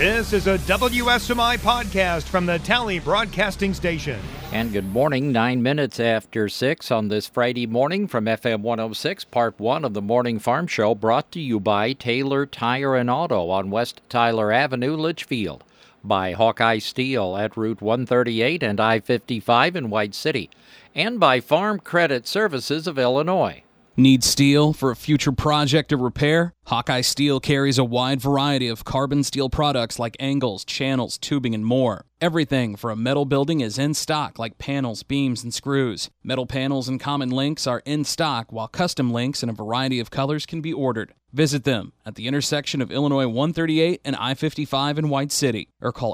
This is a WSMI podcast from the Tally Broadcasting Station. And good morning, 9 minutes after 6 on this Friday morning from FM 106, Part 1 of the Morning Farm Show, brought to you by Taylor Tire and Auto on West Tyler Avenue, Litchfield, by Hawkeye Steel at Route 138 and I-55 in White City, and by Farm Credit Services of Illinois. Need steel for a future project or repair? Hawkeye Steel carries a wide variety of carbon steel products like angles, channels, tubing, and more. Everything for a metal building is in stock, like panels, beams, and screws. Metal panels and common links are in stock, while custom links in a variety of colors can be ordered. Visit them at the intersection of Illinois 138 and I-55 in White City, or call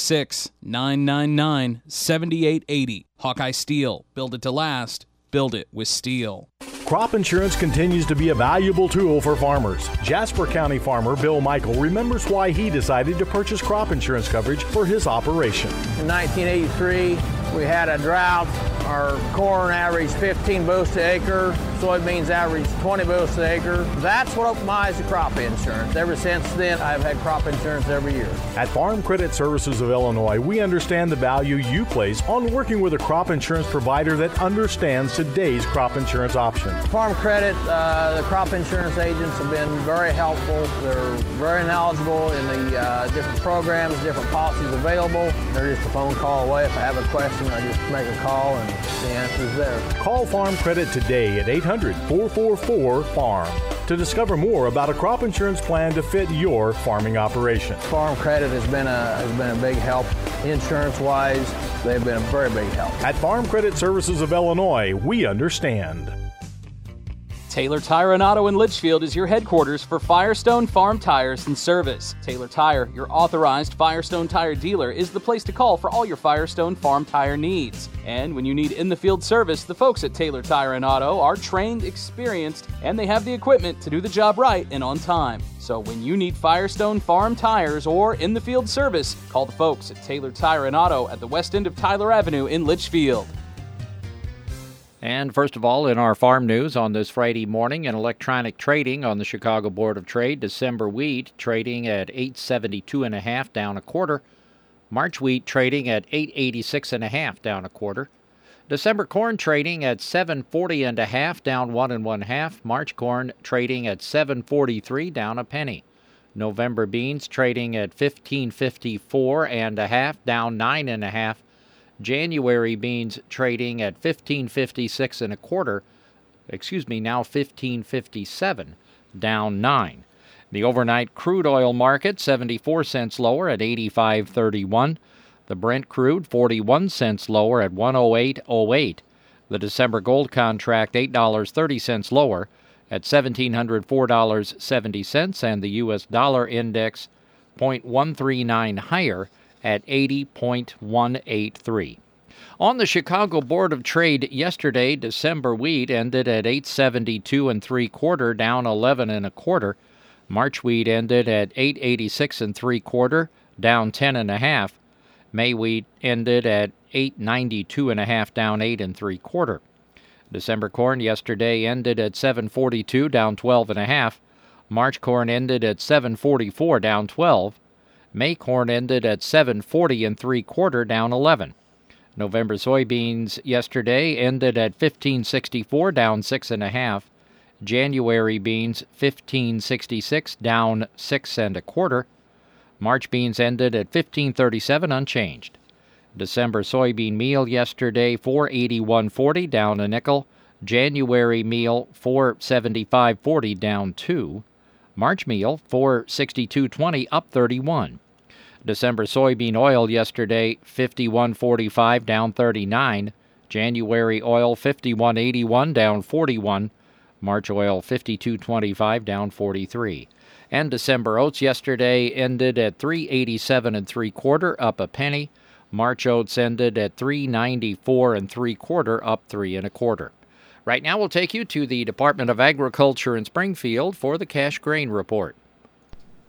866-999-7880. Hawkeye Steel. Build it to last. Build it with steel. Crop insurance continues to be a valuable tool for farmers. Jasper County farmer Bill Michael remembers why he decided to purchase crop insurance coverage for his operation. In 1983, we had a drought. Our corn averaged 15 bushels to acre, soybeans averaged 20 bushels to acre. That's what opened my eyes to crop insurance. Ever since then, I've had crop insurance every year. At Farm Credit Services of Illinois, we understand the value you place on working with a crop insurance provider that understands today's crop insurance options. Farm Credit, the crop insurance agents have been very helpful. They're very knowledgeable in the different programs, different policies available. They're just a phone call away. If I have a question, I just make a call and the answer is there. Call Farm Credit today at 800-444-FARM to discover more about a crop insurance plan to fit your farming operation. Farm Credit has been a big help insurance-wise. They've been a very big help. At Farm Credit Services of Illinois, we understand. Taylor Tire and Auto in Litchfield is your headquarters for Firestone Farm Tires and Service. Taylor Tire, your authorized Firestone Tire dealer, is the place to call for all your Firestone Farm Tire needs. And when you need in-the-field service, the folks at Taylor Tire and Auto are trained, experienced, and they have the equipment to do the job right and on time. So when you need Firestone Farm Tires or in-the-field service, call the folks at Taylor Tire and Auto at the west end of Tyler Avenue in Litchfield. And first of all, in our farm news on this Friday morning, in electronic trading on the Chicago Board of Trade, December wheat trading at $8.72.5 down a quarter. March wheat trading at $8.86.5 down a quarter. December corn trading at $7.40.5 down 1 1/2. March corn trading at $7.43 down a penny. November beans trading at $15.54.5 down 9 1/2. January beans trading at $15.56 1/4. Now $15.57, down 9. The overnight crude oil market 74 cents lower at 85.31. The Brent crude 41 cents lower at 108.08. The December gold contract $8.30 lower at $1,704.70, and the U.S. dollar index 0.139 higher at 80.183. On the Chicago Board of Trade yesterday, December wheat ended at $8.72 3/4, down 11 1/4. March wheat ended at $8.86 3/4, down 10 1/2. May wheat ended at $8.92 1/2, down 8 3/4. December corn yesterday ended at $7.42, down 12 1/2. March corn ended at $7.44, down 12. May corn ended at $7.40 3/4, down 11. November soybeans yesterday ended at $15.64, down 6 1/2. January beans $15.66, down 6 1/4. March beans ended at $15.37, unchanged. December soybean meal yesterday $4.81.40, down a nickel. January meal $4.75.40, down 2. March meal $4.6220, up 31. December soybean oil yesterday $51.45, down 39. January oil $51.81, down 41. March oil $52.25, down 43. And December oats yesterday ended at $3.87 3/4, up a penny. March oats ended at $3.94 3/4, up 3 1/4. Right now we'll take you to the Department of Agriculture in Springfield for the cash grain report.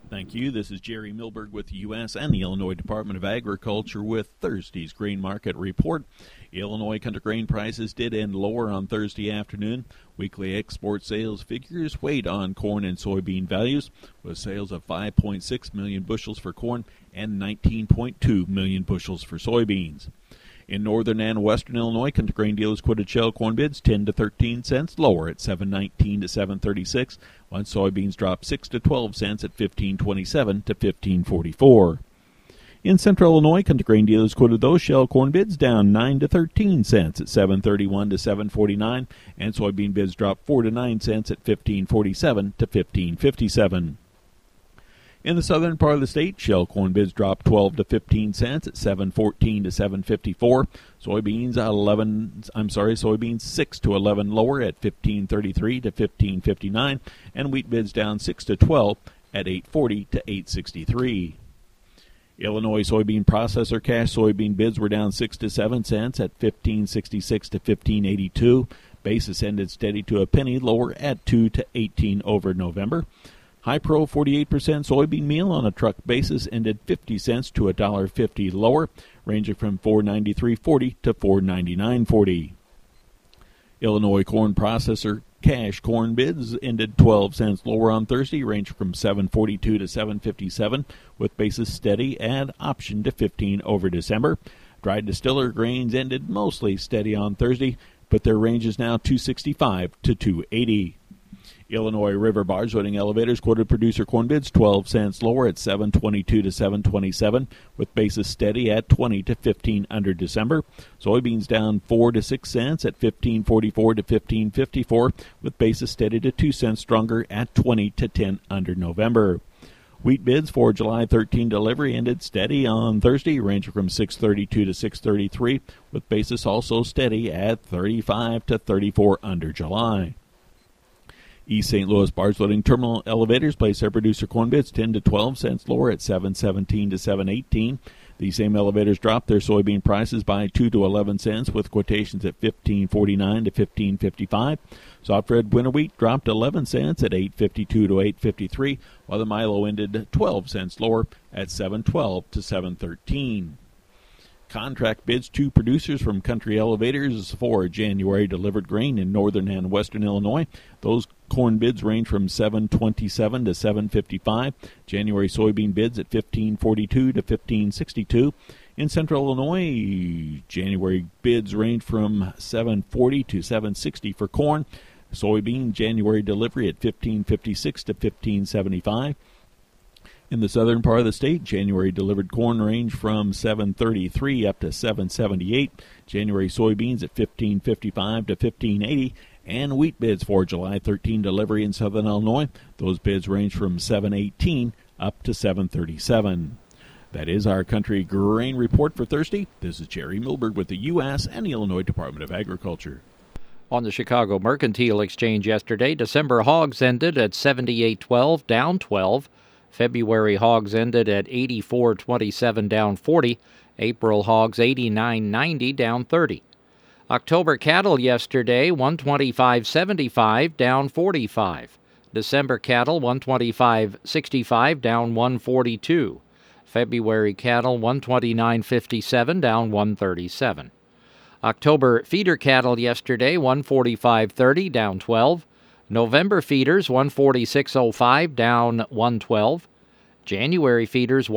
Thank you. This is Jerry Milberg with the U.S. and the Illinois Department of Agriculture with Thursday's grain market report. Illinois country grain prices did end lower on Thursday afternoon. Weekly export sales figures weighed on corn and soybean values, with sales of 5.6 million bushels for corn and 19.2 million bushels for soybeans. In northern and western Illinois, country grain dealers quoted shell corn bids 10 to 13 cents lower at $7.19 to $7.36, while soybeans dropped 6 to 12 cents at $15.27 to $15.44. In central Illinois, country grain dealers quoted those shell corn bids down 9 to 13 cents at $7.31 to $7.49, and soybean bids dropped 4 to 9 cents at $15.47 to $15.57. In the southern part of the state, shell corn bids dropped 12 to 15 cents at $7.14 to $7.54. Soybeans 6 to 11 lower at $15.33 to $15.59, and wheat bids down 6 to 12 at $8.40 to $8.63. Illinois soybean processor cash soybean bids were down 6 to 7 cents at $15.66 to $15.82. Basis ended steady to a penny lower at 2 to 18 over November. High Pro 48% soybean meal on a truck basis ended 50 cents to $1.50 lower, ranging from $4.93.40 to $4.99.40. Illinois corn processor cash corn bids ended 12 cents lower on Thursday, ranging from $7.42 to $7.57, with basis steady and option to 15 over December. Dried distiller grains ended mostly steady on Thursday, but their range is now $2.65 to $2.80. Illinois River barge loading elevators quoted producer corn bids 12 cents lower at $7.22 to $7.27, with basis steady at 20 to 15 under December. Soybeans down 4 to 6 cents at $15.44 to $15.54, with basis steady to 2 cents stronger at 20 to 10 under November. Wheat bids for July 13 delivery ended steady on Thursday, ranging from $6.32 to $6.33, with basis also steady at 35 to 34 under July. East St. Louis barge loading terminal elevators placed their producer corn bids 10 to 12 cents lower at $7.17 to $7.18. These same elevators dropped their soybean prices by 2 to 11 cents, with quotations at $15.49 to $15.55. Soft red winter wheat dropped 11 cents at $8.52 to $8.53, while the Milo ended 12 cents lower at $7.12 to $7.13. Contract bids to producers from country elevators for January delivered grain in northern and western Illinois. Those corn bids range from $7.27 to $7.55. January soybean bids at $15.42 to $15.62. In central Illinois, January bids range from $7.40 to $7.60 for corn. Soybean January delivery at $15.56 to $15.75. In the southern part of the state, January delivered corn range from $7.33 up to $7.78. January soybeans at $15.55 to $15.80. And wheat bids for July 13 delivery in southern Illinois, those bids range from $7.18 up to $7.37. That is our country grain report for Thursday. This is Jerry Milberg with the U.S. and the Illinois Department of Agriculture. On the Chicago Mercantile Exchange yesterday, December hogs ended at 78.12, down 12. February hogs ended at 84.27, down 40. April hogs 89.90, down 30. October cattle yesterday 125.75, down 45. December cattle 125.65, down 142. February cattle 129.57, down 137. October feeder cattle yesterday 145.30, down 12. November feeders 146.05, down 112. January feeders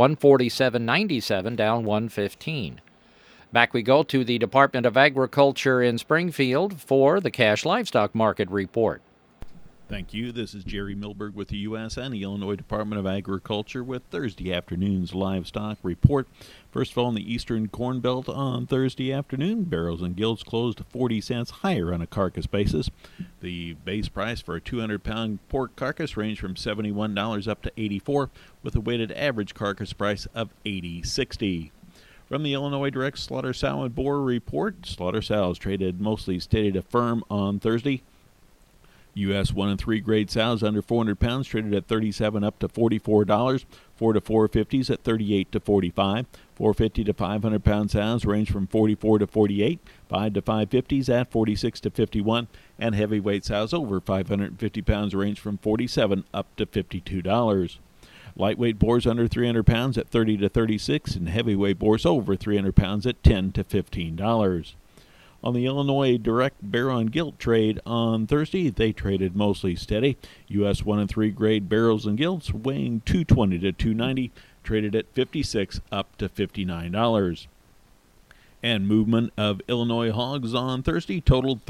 147.97, down 115. Back we go to the Department of Agriculture in Springfield for the cash livestock market report. Thank you. This is Jerry Milberg with the U.S. and the Illinois Department of Agriculture with Thursday afternoon's livestock report. First of all, in the eastern Corn Belt on Thursday afternoon, barrows and gilts closed 40 cents higher on a carcass basis. The base price for a 200-pound pork carcass ranged from $71 up to $84, with a weighted average carcass price of $80.60. From the Illinois Direct Slaughter Sow and Boar Report, slaughter sows traded mostly steady to firm on Thursday. U.S. 1 and 3 grade sows under 400 pounds traded at $37 up to $44. 4 to 450s at $38 to $45. 450 to 500 pound sows range from $44 to $48. 5 to 550s at $46 to $51. And heavyweight sows over 550 pounds range from $47 up to $52. Lightweight boars under 300 pounds at $30 to $36, and heavyweight boars over 300 pounds at $10 to $15. On the Illinois direct barrel and gilt trade on Thursday, they traded mostly steady. U.S. 1 and 3 grade barrels and gilts weighing 220 to 290, traded at $56 up to $59. And movement of Illinois hogs on Thursday totaled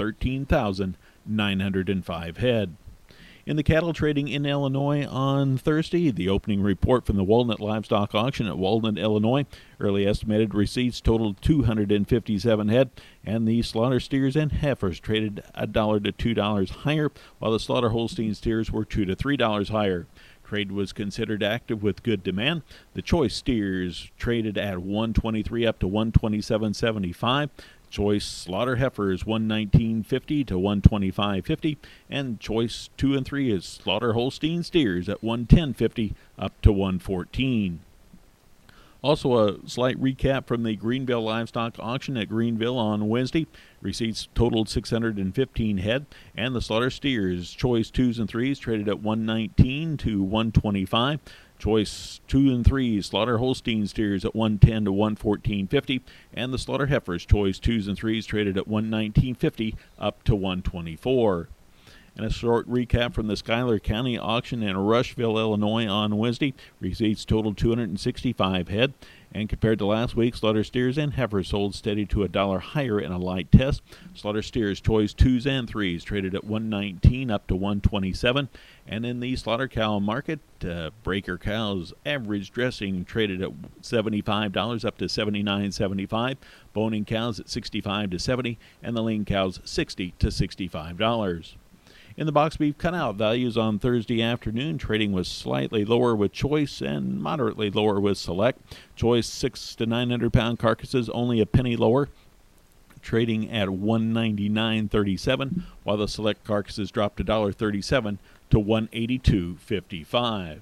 13,905 head. In the cattle trading in Illinois on Thursday, the opening report from the Walnut Livestock Auction at Walnut, Illinois, early estimated receipts totaled 257 head, and the slaughter steers and heifers traded $1 to $2 higher, while the slaughter Holstein steers were $2 to $3 higher. Trade was considered active with good demand. The choice steers traded at $123 up to $127.75. Choice slaughter heifers $119.50 to $125.50, and choice 2 and 3 is slaughter Holstein steers at $110.50 up to $114. Also, a slight recap from the Greenville Livestock Auction at Greenville on Wednesday. Receipts totaled 615 head, and the slaughter steers choice 2s and 3s traded at $119 to $125. Choice 2 and 3 slaughter Holstein steers at $110 to $114.50, and the slaughter heifers choice 2s and 3s traded at $119.50 up to $124. And a short recap from the Schuyler County auction in Rushville, Illinois on Wednesday. Receipts totaled 265 head, and compared to last week, slaughter steers and heifers sold steady to $1 higher in a light test. Slaughter steers choice 2s and 3s traded at $119 up to $127, and in the slaughter cow market, breaker cows average dressing traded at $75 up to $79.75, boning cows at $65 to $70, and the lean cows $60 to $65. In the box beef cutout values on Thursday afternoon, trading was slightly lower with choice and moderately lower with select. Choice 6 to 900 pound carcasses only a penny lower, trading at $199.37, while the select carcasses dropped $1.37 to $182.55.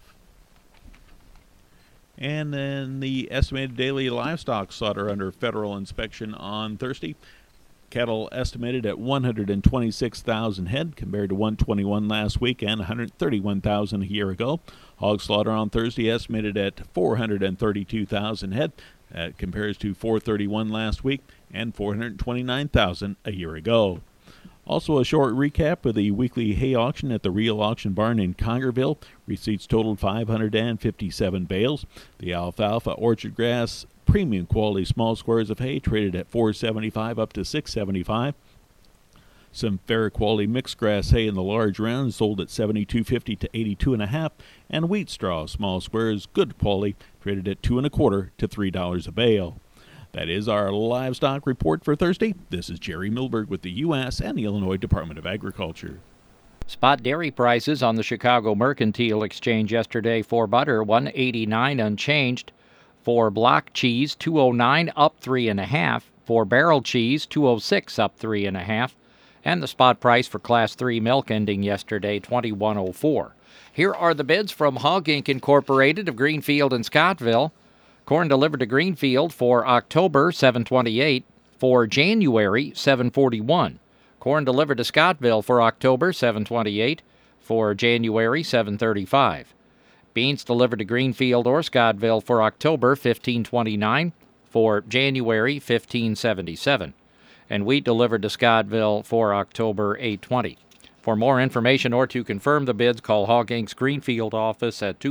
And then the estimated daily livestock slaughter under federal inspection on Thursday. Cattle estimated at 126,000 head compared to 121 last week and 131,000 a year ago. Hog slaughter on Thursday estimated at 432,000 head. That compares to 431 last week and 429,000 a year ago. Also, a short recap of the weekly hay auction at the Real Auction Barn in Congerville. Receipts totaled 557 bales. The alfalfa orchard grass premium quality small squares of hay traded at $4.75 up to $6.75. Some fair quality mixed grass hay in the large rounds sold at $72.50 to $82.50, and wheat straw small squares good quality traded at $2.25 to $3 a bale. That is our livestock report for Thursday. This is Jerry Milberg with the U.S. and the Illinois Department of Agriculture. Spot dairy prices on the Chicago Mercantile Exchange yesterday for butter $1.89 unchanged. For block cheese, $2.09 up 3.5. For barrel cheese, $2.06 up 3.5. And the spot price for Class 3 milk ending yesterday, $21.04. Here are the bids from Hog Inc. Incorporated of Greenfield and Scottville. Corn delivered to Greenfield for October, $7.28. For January, $7.41. Corn delivered to Scottville for October, $7.28. For January, $7.35. Beans delivered to Greenfield or Scottville for October, $15.29. For January, $15.77. And wheat delivered to Scottville for October, $8.20. For more information or to confirm the bids, call Hog Inc.'s Greenfield office at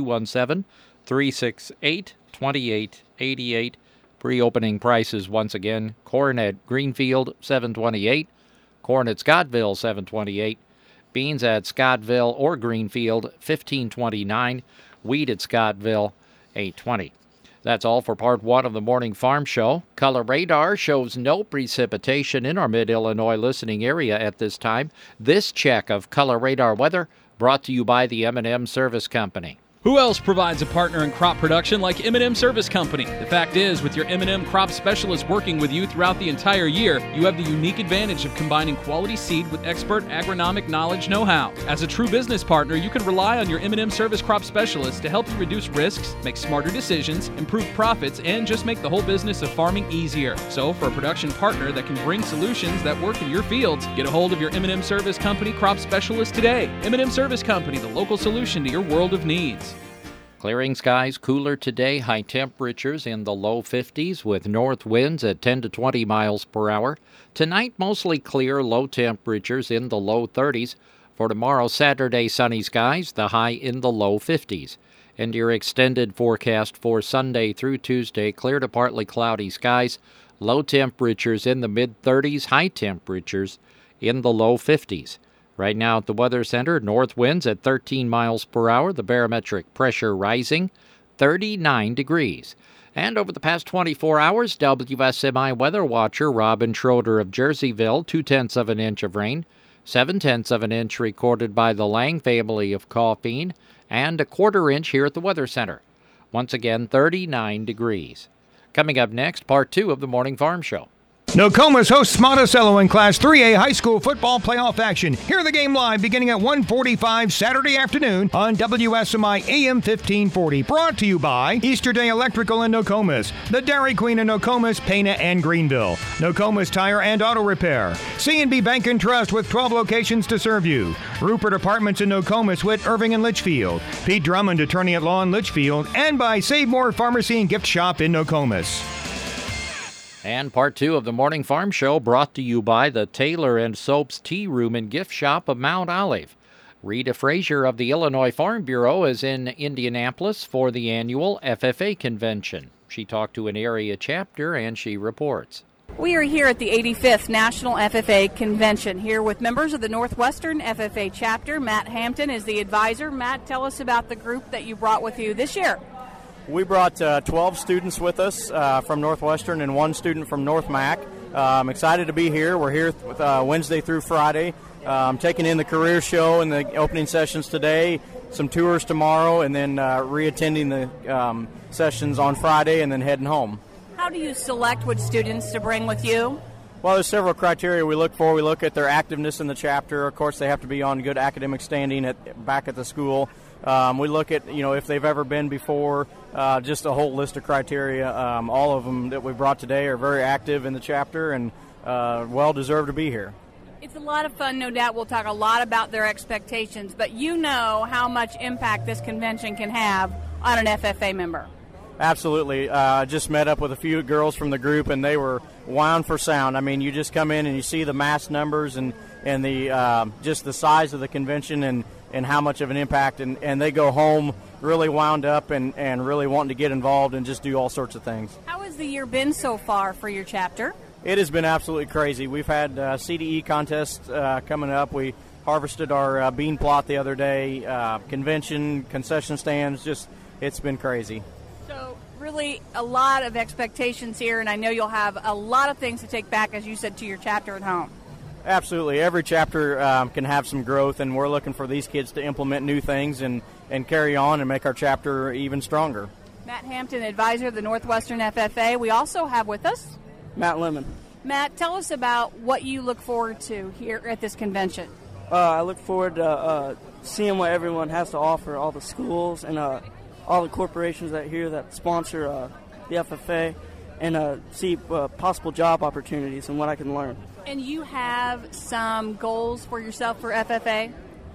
217-368-2888. Pre-opening prices once again. Corn at Greenfield, $7.28. Corn at Scottville, $7.28. Beans at Scottville or Greenfield, $15.29. Wheat at Scottville, $8.20. That's all for part one of the Morning Farm Show. Color radar shows no precipitation in our mid-Illinois listening area at this time. This check of color radar weather brought to you by the M&M Service Company. Who else provides a partner in crop production like M&M Service Company? The fact is, with your M&M crop specialist working with you throughout the entire year, you have the unique advantage of combining quality seed with expert agronomic knowledge know-how. As a true business partner, you can rely on your M&M Service crop specialist to help you reduce risks, make smarter decisions, improve profits, and just make the whole business of farming easier. So, for a production partner that can bring solutions that work in your fields, get a hold of your M&M Service Company crop specialist today. M&M Service Company, the local solution to your world of needs. Clearing skies, cooler today, high temperatures in the low 50s with north winds at 10 to 20 miles per hour. Tonight, mostly clear, low temperatures in the low 30s. For tomorrow, Saturday, sunny skies, the high in the low 50s. And your extended forecast for Sunday through Tuesday, clear to partly cloudy skies, low temperatures in the mid-30s, high temperatures in the low 50s. Right now at the Weather Center, north winds at 13 miles per hour, the barometric pressure rising, 39 degrees. And over the past 24 hours, WSMI weather watcher Robin Schroeder of Jerseyville, 0.2 of an inch of rain, 0.7 of an inch recorded by the Lang family of Coffeen, and a 1/4 inch here at the Weather Center. Once again, 39 degrees. Coming up next, part 2 of the Morning Farm Show. Nokomis hosts Monticello in Class 3A high school football playoff action. Hear the game live beginning at 1:45 Saturday afternoon on WSMI AM 1540. Brought to you by Easterday Electrical in Nokomis, the Dairy Queen in Nokomis, Pana, and Greenville, Nokomis Tire and Auto Repair, C&B Bank and Trust with 12 locations to serve you, Rupert Apartments in Nokomis with Irving and Litchfield, Pete Drummond, attorney at law in Litchfield, and by Save More Pharmacy and Gift Shop in Nokomis. And part 2 of the Morning Farm Show brought to you by the Taylor and Soaps Tea Room and Gift Shop of Mount Olive. Rita Frazier of the Illinois Farm Bureau is in Indianapolis for the annual FFA convention. She talked to an area chapter and she reports. We are here at the 85th National FFA Convention, here with members of the Northwestern FFA chapter. Matt Hampton is the advisor. Matt, tell us about the group that you brought with you this year. We brought 12 students with us from Northwestern and 1 student from North Mac. I'm excited to be here. We're here with, Wednesday through Friday. Taking in the career show and the opening sessions today, some tours tomorrow, and then re-attending the sessions on Friday and then heading home. How do you select which students to bring with you? Well, there's several criteria we look for. We look at their activeness in the chapter. Of course, they have to be on good academic standing back at the school. We look at, if they've ever been before, just a whole list of criteria. All of them that we brought today are very active in the chapter and well deserve to be here. It's a lot of fun, no doubt. We'll talk a lot about their expectations, but you know how much impact this convention can have on an FFA member. Absolutely. I just met up with a few girls from the group, and they were wound for sound. I mean, you just come in and you see the mass numbers and the just the size of the convention and how much of an impact, and they go home really wound up and really wanting to get involved and just do all sorts of things. How has the year been so far for your chapter? It has been absolutely crazy. We've had CDE contests coming up. We harvested our bean plot the other day, convention, concession stands, it's been crazy. So really a lot of expectations here, and I know you'll have a lot of things to take back, as you said, to your chapter at home. Absolutely. Every chapter can have some growth, and we're looking for these kids to implement new things and carry on and make our chapter even stronger. Matt Hampton, advisor of the Northwestern FFA. We also have with us Matt Lemon. Matt, tell us about what you look forward to here at this convention. I look forward to seeing what everyone has to offer, all the schools and all the corporations that sponsor the FFA, and see possible job opportunities and what I can learn. And you have some goals for yourself for FFA?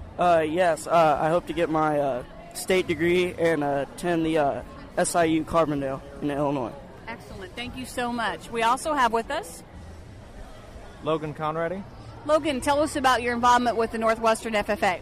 Yes, I hope to get my state degree and attend the SIU Carbondale in Illinois. Excellent. Thank you so much. We also have with us Logan Conradi. Logan, tell us about your involvement with the Northwestern FFA.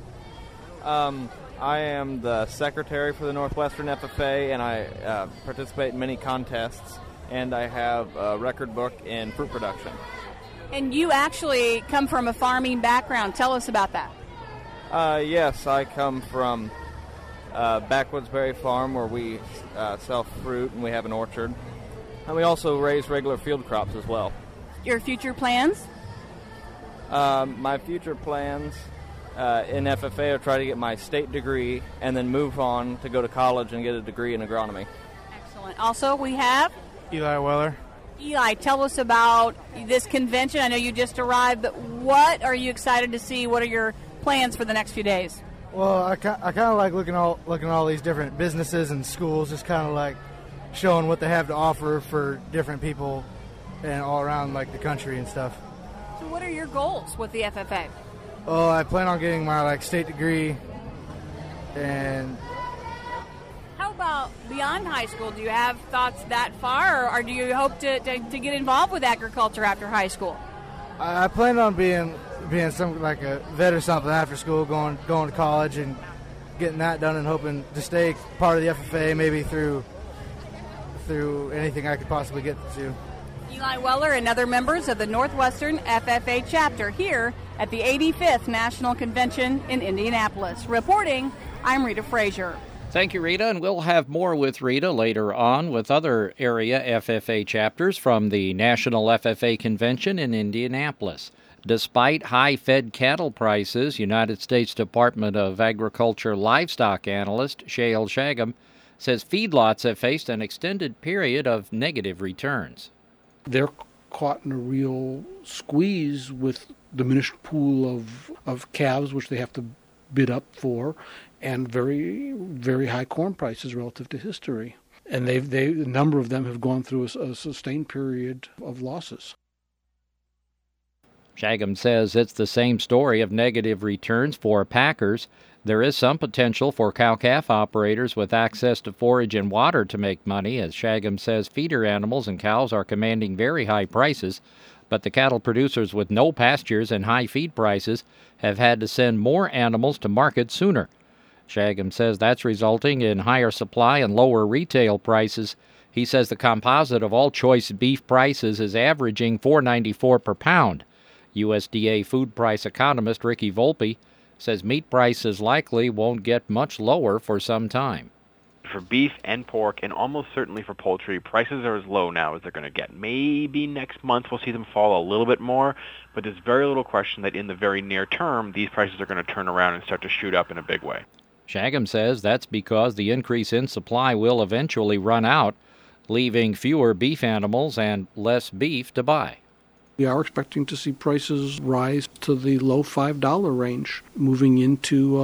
I am the secretary for the Northwestern FFA, and I participate in many contests, and I have a record book in fruit production. And you actually come from a farming background. Tell us about that. Yes, I come from Backwoodsbury Farm, where we sell fruit and we have an orchard. And we also raise regular field crops as well. Your future plans? My future plans in FFA are try to get my state degree and then move on to go to college and get a degree in agronomy. Excellent. Also, we have Eli Weller. Eli, tell us about this convention. I know you just arrived, but what are you excited to see? What are your plans for the next few days? Well, I kind of like looking at all these different businesses and schools, just kind of like showing what they have to offer for different people and all around like the country and stuff. So what are your goals with the FFA? Well, I plan on getting my state degree, and how beyond high school? Do you have thoughts that far, or do you hope to get involved with agriculture after high school? I plan on being something like a vet or something after school, going to college and getting that done, and hoping to stay part of the FFA, maybe through anything I could possibly get to. Eli Weller and other members of the Northwestern FFA chapter here at the 85th National Convention in Indianapolis. Reporting, I'm Rita Frazier. Thank you, Rita, and we'll have more with Rita later on with other area FFA chapters from the National FFA Convention in Indianapolis. Despite high fed cattle prices, United States Department of Agriculture livestock analyst Shael Shagam says feedlots have faced an extended period of negative returns. They're caught in a real squeeze with diminished pool of calves, which they have to bid up for, and very, very high corn prices relative to history. And a number of them have gone through a sustained period of losses. Shagam says it's the same story of negative returns for packers. There is some potential for cow-calf operators with access to forage and water to make money. As Shagam says, feeder animals and cows are commanding very high prices, but the cattle producers with no pastures and high feed prices have had to send more animals to market sooner. Shagam says that's resulting in higher supply and lower retail prices. He says the composite of all choice beef prices is averaging $4.94 per pound. USDA food price economist Ricky Volpe says meat prices likely won't get much lower for some time. For beef and pork, and almost certainly for poultry, prices are as low now as they're going to get. Maybe next month we'll see them fall a little bit more, but there's very little question that in the very near term, these prices are going to turn around and start to shoot up in a big way. Shagam says that's because the increase in supply will eventually run out, leaving fewer beef animals and less beef to buy. We are expecting to see prices rise to the low $5 range moving into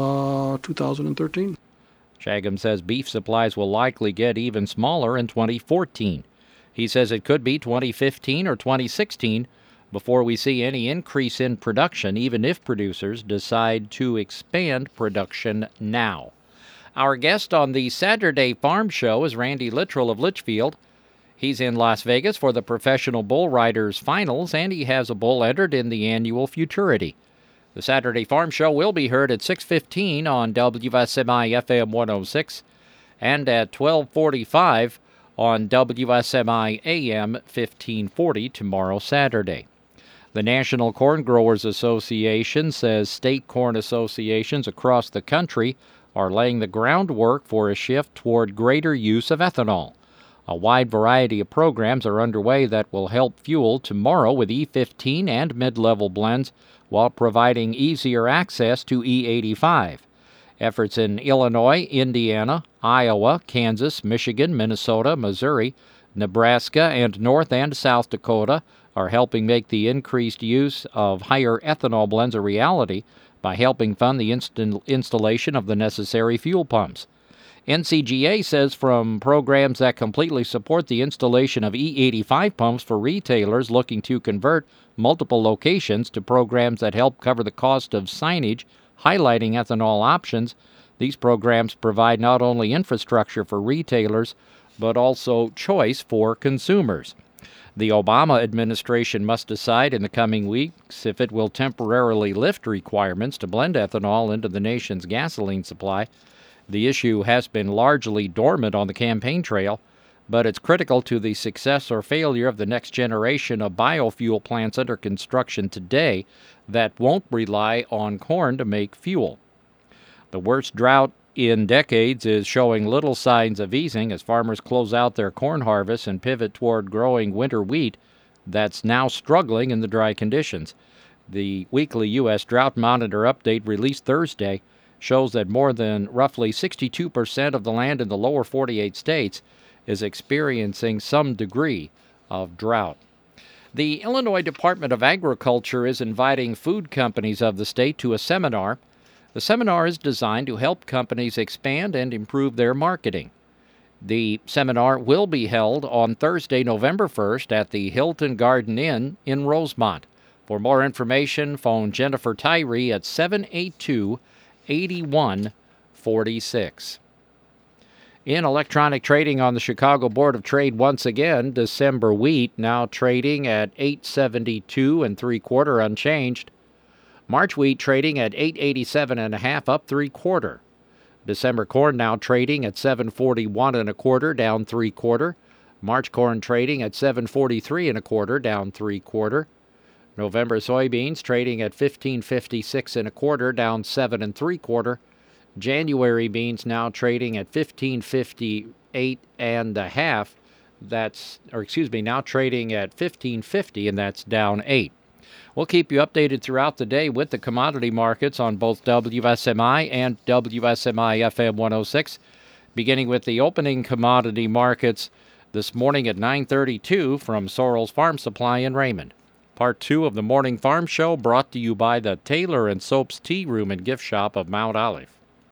2013. Shagam says beef supplies will likely get even smaller in 2014. He says it could be 2015 or 2016 before we see any increase in production, even if producers decide to expand production now. Our guest on the Saturday Farm Show is Randy Littrell of Litchfield. He's in Las Vegas for the Professional Bull Riders Finals, and he has a bull entered in the annual Futurity. The Saturday Farm Show will be heard at 6:15 on WSMI FM 106 and at 12:45 on WSMI AM 1540 tomorrow, Saturday. The National Corn Growers Association says state corn associations across the country are laying the groundwork for a shift toward greater use of ethanol. A wide variety of programs are underway that will help fuel tomorrow with E15 and mid-level blends while providing easier access to E85. Efforts in Illinois, Indiana, Iowa, Kansas, Michigan, Minnesota, Missouri, Nebraska, and North and South Dakota are helping make the increased use of higher ethanol blends a reality by helping fund the installation of the necessary fuel pumps. NCGA says from programs that completely support the installation of E85 pumps for retailers looking to convert multiple locations to programs that help cover the cost of signage highlighting ethanol options, these programs provide not only infrastructure for retailers, but also choice for consumers. The Obama administration must decide in the coming weeks if it will temporarily lift requirements to blend ethanol into the nation's gasoline supply. The issue has been largely dormant on the campaign trail, but it's critical to the success or failure of the next generation of biofuel plants under construction today that won't rely on corn to make fuel. The worst drought in decades is showing little signs of easing as farmers close out their corn harvest and pivot toward growing winter wheat that's now struggling in the dry conditions. The weekly U.S. Drought Monitor update released Thursday shows that more than roughly 62% of the land in the lower 48 states is experiencing some degree of drought. The Illinois Department of Agriculture is inviting food companies of the state to a seminar. The seminar is designed to help companies expand and improve their marketing. The seminar will be held on Thursday, November 1st at the Hilton Garden Inn in Rosemont. For more information, phone Jennifer Tyree at 782-8146. In electronic trading on the Chicago Board of Trade once again, December wheat now trading at $8.72 3/4 unchanged. March wheat trading at $8.87 1/2 up 3/4. December corn now trading at $7.41 1/4 down 3/4. March corn trading at $7.43 1/4 down 3/4. November soybeans trading at $15.56 1/4 down 7 3/4. January beans now trading at $15.58 1/2. Now trading at $15.50, and that's down 8. We'll keep you updated throughout the day with the commodity markets on both WSMI and WSMI FM 106, beginning with the opening commodity markets this morning at 9:32 from Sorrell's Farm Supply in Raymond. Part 2 of the Morning Farm Show brought to you by the Taylor & Soaps Tea Room and Gift Shop of Mount Olive.